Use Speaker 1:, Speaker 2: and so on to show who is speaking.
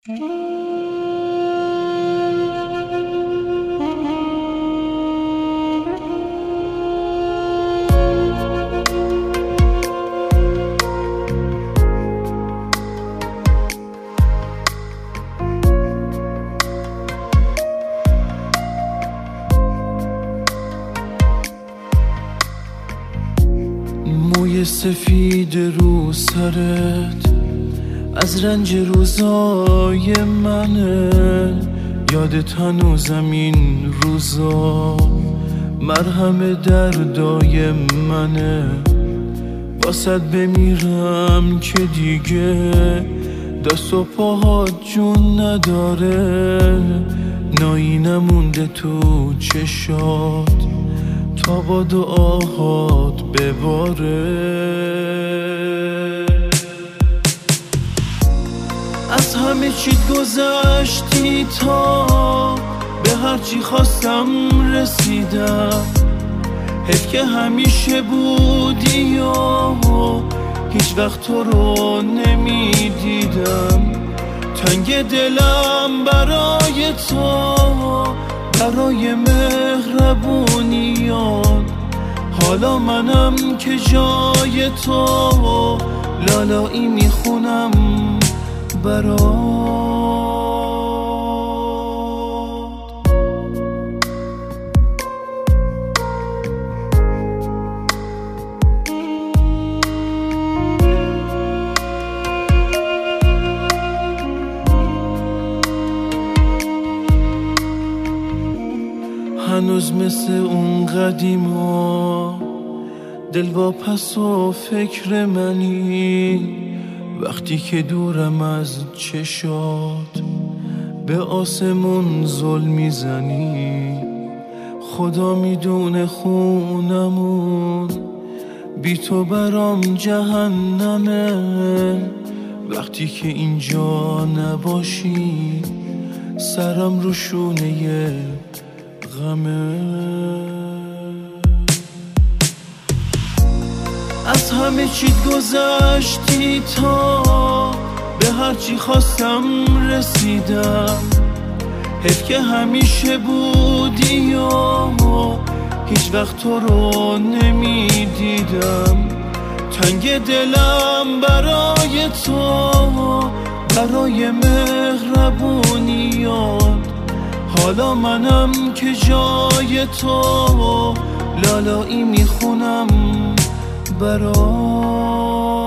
Speaker 1: موی سفید رو سرت از رنج روزای منه، یادت هنوزم این روزا مرهم دردای منه. واسد بمیرم که دیگه دست و پاهات جون نداره، نایی نمونده تو چشات تا با دعاهات بباره. از همه چیت گذشتی تا به هرچی خواستم رسیدم، حیف که همیشه بودی و هیچ وقت تو رو نمیدیدم. تنگ دلم برای تو، برای مهربونیات، حالا منم که جای تو لالایی میخونم برات. هنوز مثل اون قدیما دل واپس و فکر منی، وقتی که دورم از چشات به آسمون زل میزنی. خدا میدونه خونمون بی تو برام جهنمه، وقتی که اینجا نباشی سرم رو شونه غمه. از همه چیت گذشتی تا به هرچی خواستم رسیدم، حیف که همیشه بودی و هیچ وقت تو رو نمیدیدم. تنگ دلم برای تو، برای مهربونیات، حالا منم که جای تو، لالایی میخونم برات.